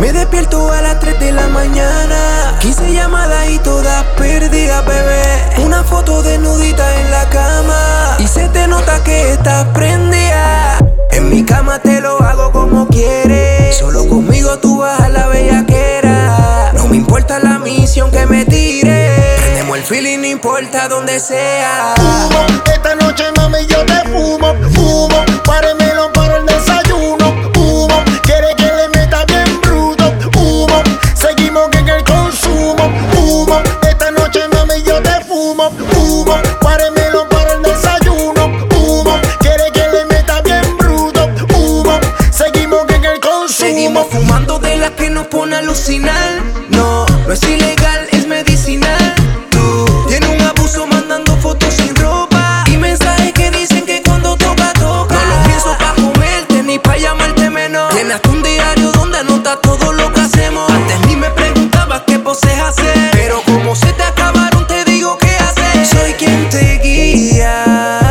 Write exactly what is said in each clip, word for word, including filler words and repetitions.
Me despierto a las tres de la mañana, quince llamadas y todas perdidas, bebé. Una foto desnudita en la cama y se te nota que estás prendida. En mi cama te lo hago como quieres, solo conmigo tú vas a la bellaquera. No me importa la misión que me tire, prendemos el feeling, no importa donde sea. Fumo, esta noche mami yo te fumo, fumo, páremelo para el desayuno. Fumo, quiere que le meta bien bruto. Fumo, seguimos en el consumo. Fumo, esta noche mami yo te fumo, fumo, páremelo para el desayuno. Fumo, quiere que le meta bien bruto. Fumo, seguimos en el consumo. Seguimos fumando de las que nos pone a alucinar. No, no es ilegal, es medicinal. Tú tienes un abuso mandando fotos sin ropa y mensajes que dicen que cuando toca, toca. No lo pienso pa' comerte ni pa' llamarte menos. Llenaste un diario donde anotas todo lo que hacemos. Antes ni me preguntabas qué poses hacer, pero como se te acabaron te digo qué hacer. Soy quien te guía,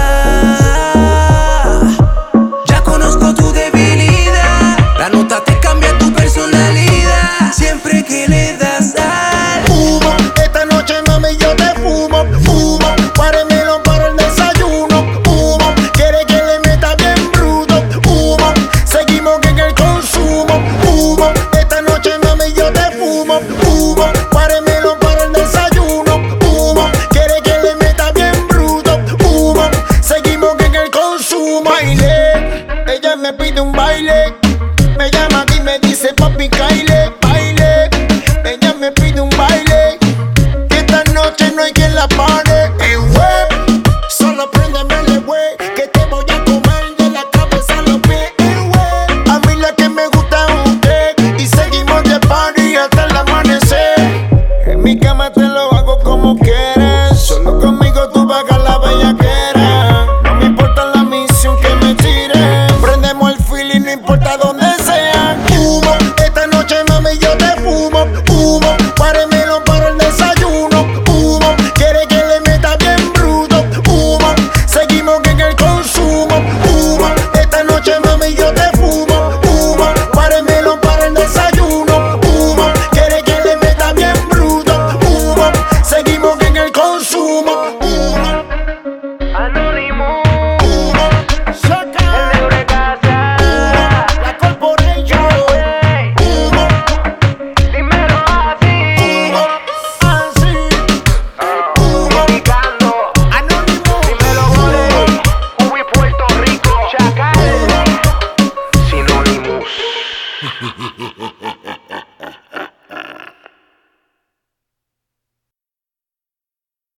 ya conozco tu debilidad. La nota te cambia tu personalidad siempre que le das al Fumo, esta noche mami yo te fumo, fumo, páremelo para el desayuno. Fumo, quiere que le meta bien bruto. Fumo, seguimos en el consumo. Fumo, esta noche mami yo te fumo, fumo, páremelo para el desayuno. Fumo, quiere que le meta bien bruto. Fumo, seguimos en el consumo. Baile, ella me pide un baile, me llama y me dice papi cae.